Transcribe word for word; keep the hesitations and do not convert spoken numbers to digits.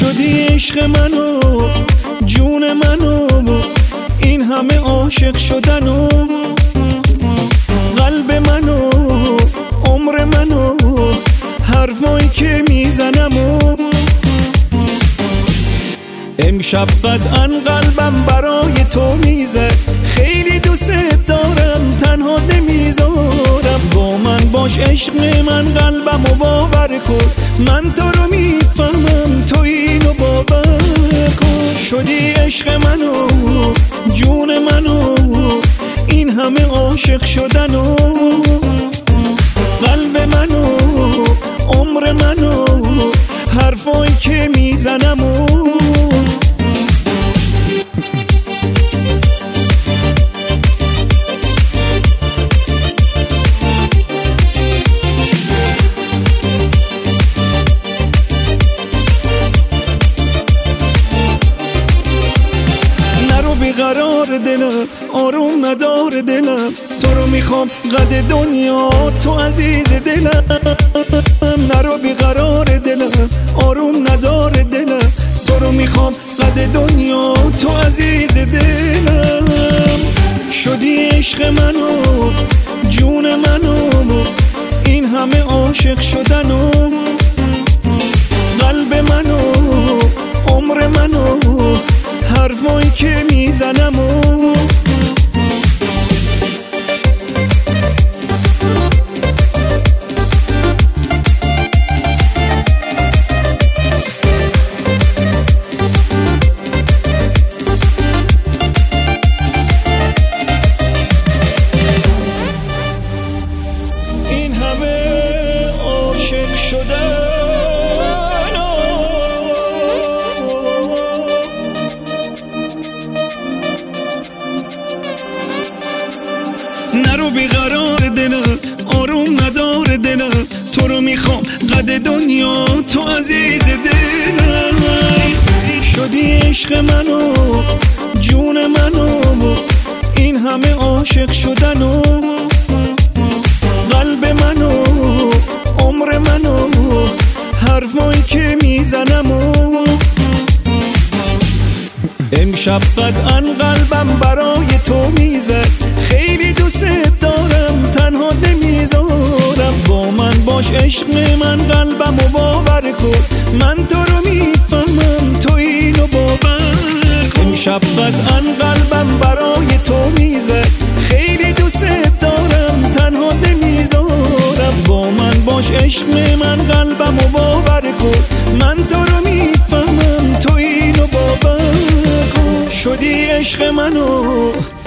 شدی عشق منو جون منو این همه عاشق شدن و قلب منو عمر منو حرفایی که میزنم و امشب قطعا قلبم برای تو میزه خیلی دوست دارم تنها نمیذارم با من باش عشق من قلبمو باور کن من تو رو میفهمم تو اینو باور کن شدی عشق منو جون منو این همه عاشق شدن و قلب منو عمر منو حرفایی که میزنم و بیقرار دلم آروم ندار دلم تو رو میخوام قد دنیا تو عزیز دلم نرو بیقرار دلم آروم ندار دلم تو رو میخوام قد دنیا تو عزیز دلم شدی عشق منو جون منو این همه عاشق شدن و قلب منو عمر منو حرفایی که میزنم و این همه عاشق شدن نرو بیقرار دلم آروم ندار دلم تو رو میخوام قد دنیا تو عزیز دلم شدی عشق منو جون منو این همه عاشق شدن و قلب منو عمر منو حرفایی که میزنم و امشب قطعا قلبم برای تو میزه خیلی دوست دارم تنها نمیذارم با من باش عشق من قلبمو باور کن من تو رو میفهمم تو اینو باور کن امشب قطعا قلبم برای تو میزه خیلی دوست دارم تنها نمیذارم با من باش عشق من قلبمو باور کن من تو رو میفهمم تو اینو باور کن شدی عشق منو